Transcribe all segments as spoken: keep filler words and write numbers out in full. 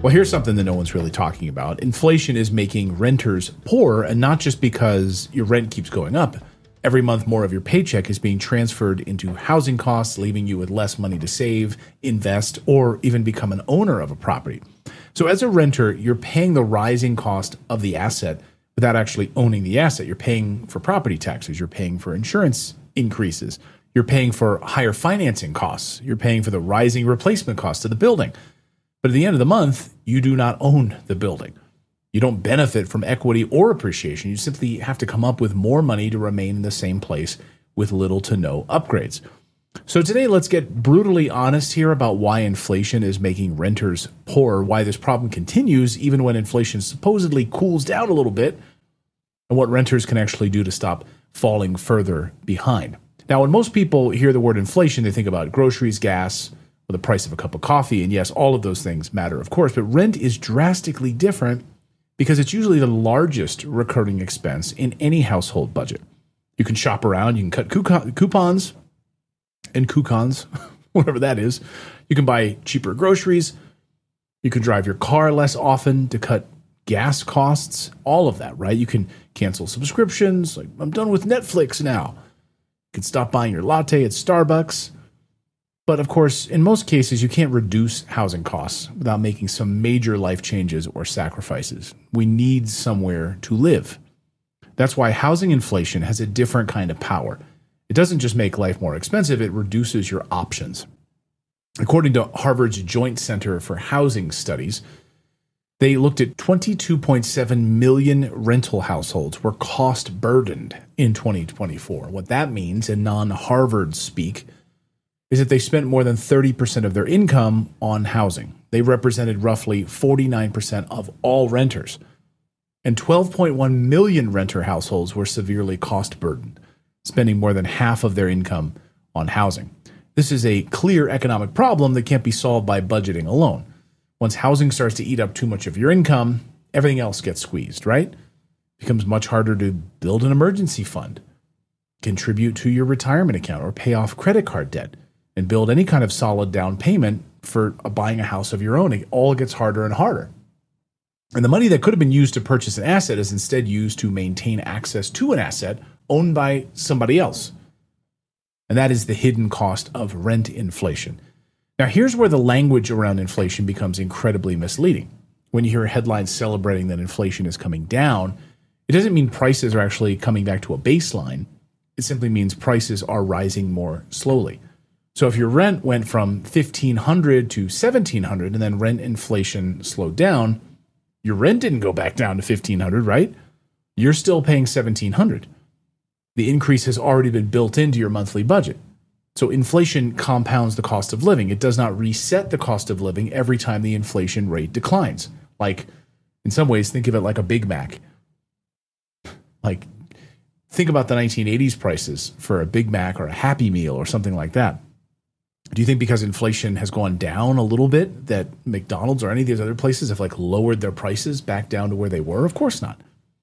Well, here's something that no one's really talking about. Inflation is making renters poorer, and not just because your rent keeps going up. Every month, more of your paycheck is being transferred into housing costs, leaving you with less money to save, invest, or even become an owner of a property. So as a renter, you're paying the rising cost of the asset without actually owning the asset. You're paying for property taxes. You're paying for insurance increases. You're paying for higher financing costs. You're paying for the rising replacement cost of the building. But at the end of the month, you do not own the building. You don't benefit from equity or appreciation. You simply have to come up with more money to remain in the same place with little to no upgrades. So today, let's get brutally honest here about why inflation is making renters poorer, why this problem continues even when inflation supposedly cools down a little bit, and what renters can actually do to stop falling further behind. Now, when most people hear the word inflation, they think about groceries, gas, or the price of a cup of coffee. And yes, all of those things matter, of course, but rent is drastically different because it's usually the largest recurring expense in any household budget. You can shop around, you can cut coupons and coupons, whatever that is. You can buy cheaper groceries. You can drive your car less often to cut gas costs, all of that, right? You can cancel subscriptions. Like, I'm done with Netflix now. You can stop buying your latte at Starbucks. But of course, in most cases, you can't reduce housing costs without making some major life changes or sacrifices. We need somewhere to live. That's why housing inflation has a different kind of power. It doesn't just make life more expensive, it reduces your options. According to Harvard's Joint Center for Housing Studies, they looked at twenty-two point seven million rental households were cost burdened in twenty twenty-four. What that means in non-Harvard speak is that they spent more than thirty percent of their income on housing. They represented roughly forty-nine percent of all renters. And twelve point one million renter households were severely cost burdened, spending more than half of their income on housing. This is a clear economic problem that can't be solved by budgeting alone. Once housing starts to eat up too much of your income, everything else gets squeezed, right? It becomes much harder to build an emergency fund, contribute to your retirement account, or pay off credit card debt, and build any kind of solid down payment for buying a house of your own. It all gets harder and harder. And the money that could have been used to purchase an asset is instead used to maintain access to an asset owned by somebody else. And that is the hidden cost of rent inflation. Now, here's where the language around inflation becomes incredibly misleading. When you hear headlines celebrating that inflation is coming down, it doesn't mean prices are actually coming back to a baseline. It simply means prices are rising more slowly. So if your rent went from fifteen hundred dollars to seventeen hundred dollars and then rent inflation slowed down, your rent didn't go back down to fifteen hundred dollars, right? You're still paying seventeen hundred dollars. The increase has already been built into your monthly budget. So inflation compounds the cost of living. It does not reset the cost of living every time the inflation rate declines. Like, in some ways, think of it like a Big Mac. Like, think about the nineteen eighties prices for a Big Mac or a Happy Meal or something like that. Do you think because inflation has gone down a little bit that McDonald's or any of these other places have like lowered their prices back down to where they were? Of course not.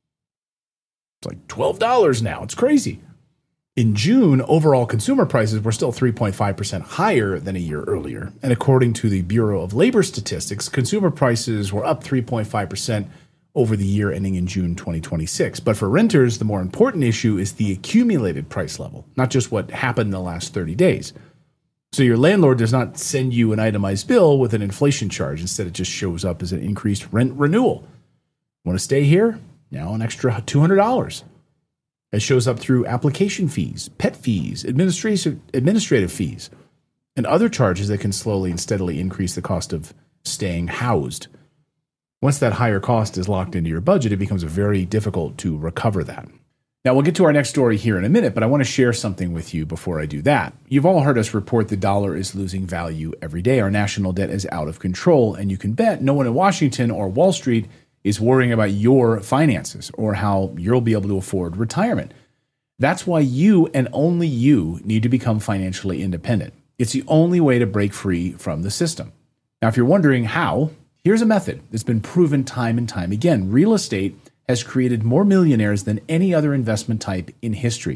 It's like twelve dollars now. It's crazy. In June, overall consumer prices were still three point five percent higher than a year earlier. And according to the Bureau of Labor Statistics, consumer prices were up three point five percent over the year ending in June twenty twenty-six. But for renters, the more important issue is the accumulated price level, not just what happened in the last thirty days. So your landlord does not send you an itemized bill with an inflation charge. Instead, it just shows up as an increased rent renewal. Want to stay here? Now an extra two hundred dollars. It shows up through application fees, pet fees, administrative administrative fees, and other charges that can slowly and steadily increase the cost of staying housed. Once that higher cost is locked into your budget, it becomes very difficult to recover that. Now, we'll get to our next story here in a minute, but I want to share something with you before I do that. You've all heard us report the dollar is losing value every day. Our national debt is out of control, and you can bet no one in Washington or Wall Street is worrying about your finances or how you'll be able to afford retirement. That's why you and only you need to become financially independent. It's the only way to break free from the system. Now, if you're wondering how, here's a method that's been proven time and time again. Real estate has created more millionaires than any other investment type in history.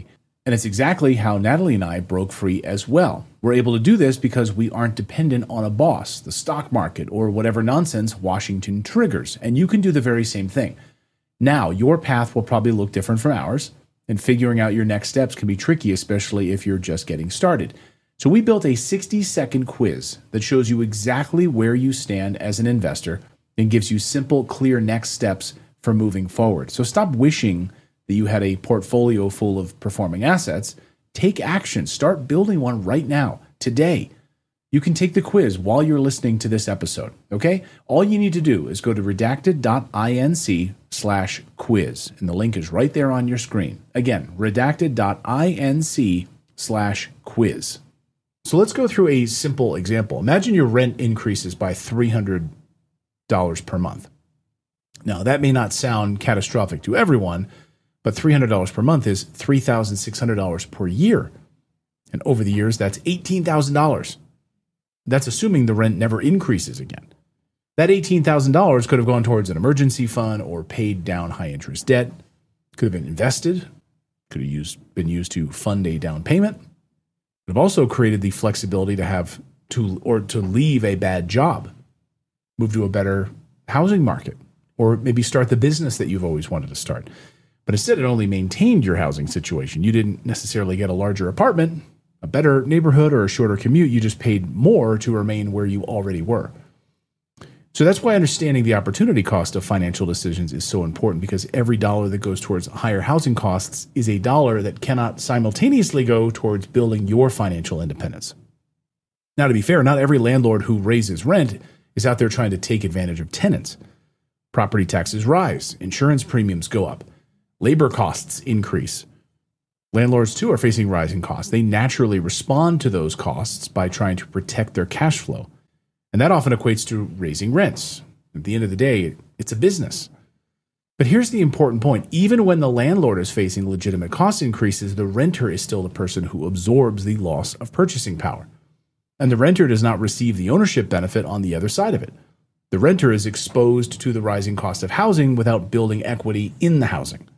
And it's exactly how Natalie and I broke free as well. We're able to do this because we aren't dependent on a boss, the stock market, or whatever nonsense Washington triggers. And you can do the very same thing. Now, your path will probably look different from ours, and figuring out your next steps can be tricky, especially if you're just getting started. So we built a sixty-second quiz that shows you exactly where you stand as an investor and gives you simple, clear next steps for moving forward. So stop wishing that you had a portfolio full of performing assets. Take action. Start building one right now, today. You can take the quiz while you're listening to this episode, okay? All you need to do is go to redacted.inc slash quiz, and the link is right there on your screen. Again, redacted.inc slash quiz. So let's go through a simple example. Imagine your rent increases by three hundred dollars per month. Now, that may not sound catastrophic to everyone, but three hundred dollars per month is three thousand six hundred dollars per year. And over the years, that's eighteen thousand dollars. That's assuming the rent never increases again. That eighteen thousand dollars could have gone towards an emergency fund or paid down high-interest debt, could have been invested, could have used, been used to fund a down payment. Could have also created the flexibility to have to or to leave a bad job, move to a better housing market, or maybe start the business that you've always wanted to start. But instead, it only maintained your housing situation. You didn't necessarily get a larger apartment, a better neighborhood, or a shorter commute. You just paid more to remain where you already were. So that's why understanding the opportunity cost of financial decisions is so important, because every dollar that goes towards higher housing costs is a dollar that cannot simultaneously go towards building your financial independence. Now, to be fair, not every landlord who raises rent is out there trying to take advantage of tenants. Property taxes rise, insurance premiums go up, labor costs increase. Landlords, too, are facing rising costs. They naturally respond to those costs by trying to protect their cash flow. And that often equates to raising rents. At the end of the day, it's a business. But here's the important point. Even when the landlord is facing legitimate cost increases, the renter is still the person who absorbs the loss of purchasing power. And the renter does not receive the ownership benefit on the other side of it. The renter is exposed to the rising cost of housing without building equity in the housing.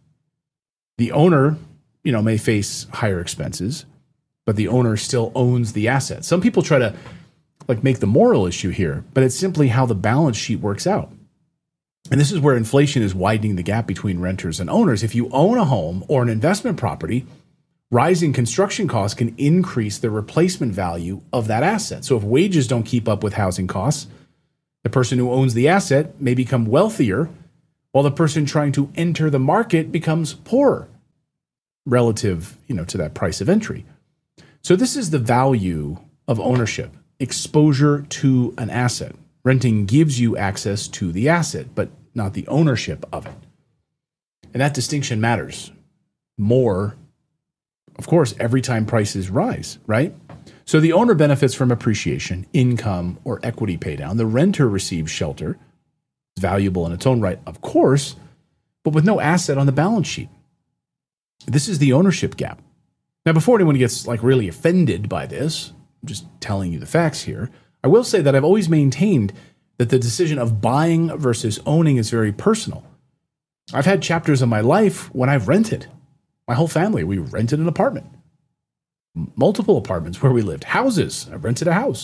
The owner, you know, may face higher expenses, but the owner still owns the asset. Some people try to like make the moral issue here, but it's simply how the balance sheet works out. And this is where inflation is widening the gap between renters and owners. If you own a home or an investment property, rising construction costs can increase the replacement value of that asset. So if wages don't keep up with housing costs, the person who owns the asset may become wealthier, while the person trying to enter the market becomes poorer relative, you know, to that price of entry. So this is the value of ownership. Exposure to an asset. Renting gives you access to the asset, but not the ownership of it. And that distinction matters more, of course, every time prices rise, right? So the owner benefits from appreciation, income, or equity paydown. The renter receives shelter. It's valuable in its own right, of course, but with no asset on the balance sheet. This is the ownership gap. Now, before anyone gets like really offended by this, I'm just telling you the facts here, I will say that I've always maintained that the decision of buying versus owning is very personal. I've had chapters of my life when I've rented. My whole family, we rented an apartment. Multiple apartments where we lived. Houses. I rented a house.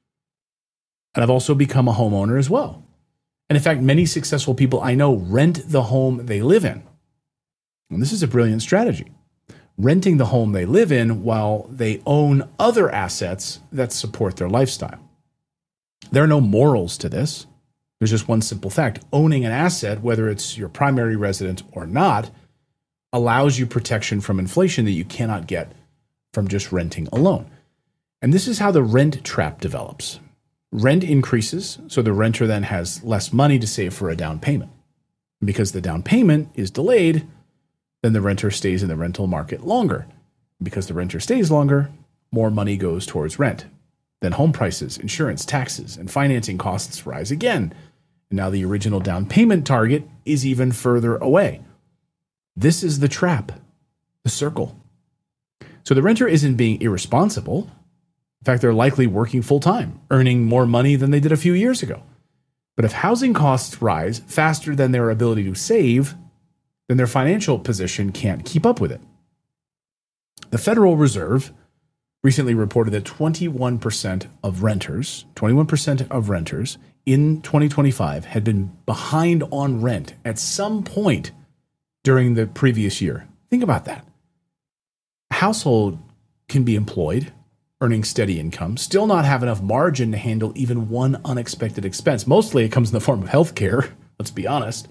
And I've also become a homeowner as well. And in fact, many successful people I know rent the home they live in. And this is a brilliant strategy. Renting the home they live in while they own other assets that support their lifestyle. There are no morals to this. There's just one simple fact. Owning an asset, whether it's your primary residence or not, allows you protection from inflation that you cannot get from just renting alone. And this is how the rent trap develops. Rent increases, so the renter then has less money to save for a down payment. And because the down payment is delayed, then the renter stays in the rental market longer. Because the renter stays longer, more money goes towards rent. Then home prices, insurance, taxes, and financing costs rise again. And now the original down payment target is even further away. This is the trap, the circle. So the renter isn't being irresponsible. In fact, they're likely working full-time, earning more money than they did a few years ago. But if housing costs rise faster than their ability to save, then their financial position can't keep up with it. The Federal Reserve recently reported that twenty-one percent of renters, twenty-one percent of renters in twenty twenty-five had been behind on rent at some point during the previous year. Think about that. A household can be employed, earning steady income, still not have enough margin to handle even one unexpected expense. Mostly it comes in the form of healthcare, let's be honest.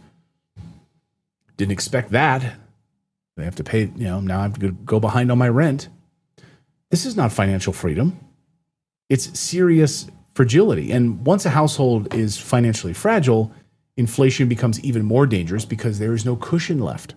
Didn't expect that. They have to pay, you know, now I have to go behind on my rent. This is not financial freedom. It's serious fragility. And once a household is financially fragile, inflation becomes even more dangerous because there is no cushion left.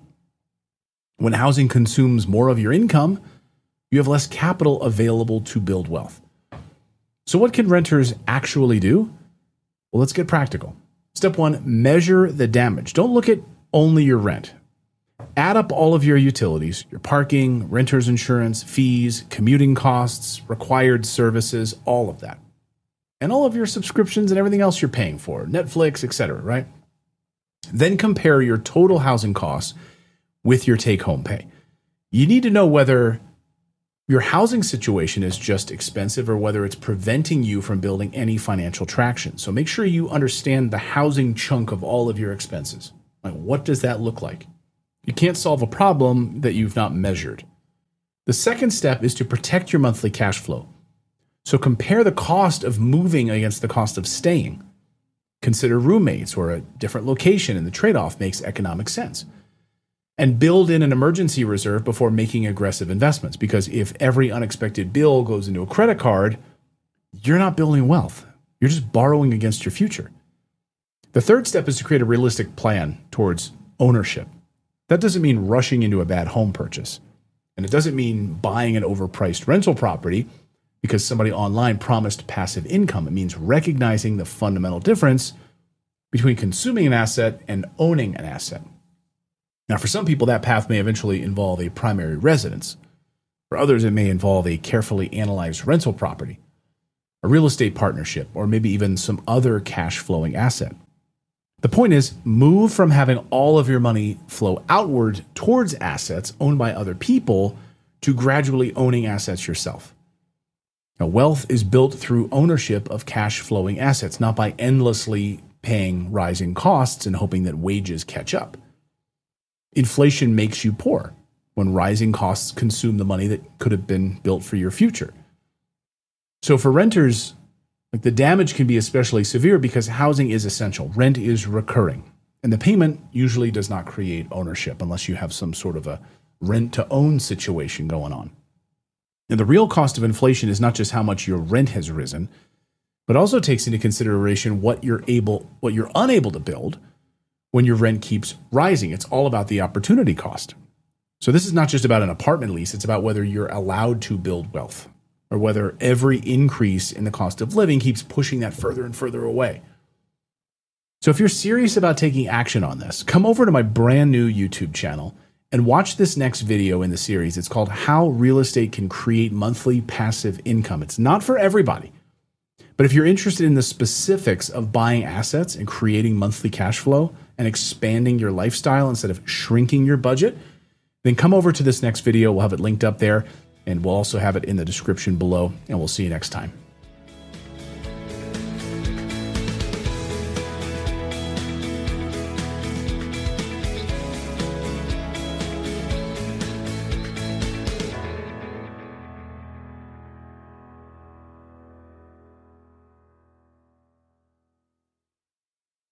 When housing consumes more of your income, you have less capital available to build wealth. So what can renters actually do? Well, let's get practical. Step one, measure the damage. Don't look at only your rent. Add up all of your utilities, your parking, renter's insurance, fees, commuting costs, required services, all of that. And all of your subscriptions and everything else you're paying for, Netflix, et cetera, right? Then compare your total housing costs with your take-home pay. You need to know whether your housing situation is just expensive or whether it's preventing you from building any financial traction. So make sure you understand the housing chunk of all of your expenses. Like, what does that look like? You can't solve a problem that you've not measured. The second step is to protect your monthly cash flow. So compare the cost of moving against the cost of staying. Consider roommates or a different location, and the trade-off makes economic sense. And build in an emergency reserve before making aggressive investments, because if every unexpected bill goes into a credit card, you're not building wealth. You're just borrowing against your future. The third step is to create a realistic plan towards ownership. That doesn't mean rushing into a bad home purchase. And it doesn't mean buying an overpriced rental property because somebody online promised passive income. It means recognizing the fundamental difference between consuming an asset and owning an asset. Now, for some people, that path may eventually involve a primary residence. For others, it may involve a carefully analyzed rental property, a real estate partnership, or maybe even some other cash flowing asset. The point is, move from having all of your money flow outward towards assets owned by other people to gradually owning assets yourself. Now, wealth is built through ownership of cash flowing assets, not by endlessly paying rising costs and hoping that wages catch up. Inflation makes you poor when rising costs consume the money that could have been built for your future. So for renters, like, the damage can be especially severe because housing is essential. Rent is recurring. And the payment usually does not create ownership unless you have some sort of a rent-to-own situation going on. And the real cost of inflation is not just how much your rent has risen, but also takes into consideration what you're able, what you're unable to build when your rent keeps rising. It's all about the opportunity cost. So this is not just about an apartment lease. It's about whether you're allowed to build wealth, or whether every increase in the cost of living keeps pushing that further and further away. So if you're serious about taking action on this, come over to my brand new YouTube channel and watch this next video in the series. It's called How Real Estate Can Create Monthly Passive Income. It's not for everybody, but if you're interested in the specifics of buying assets and creating monthly cash flow and expanding your lifestyle instead of shrinking your budget, then come over to this next video. We'll have it linked up there. And we'll also have it in the description below, and we'll see you next time.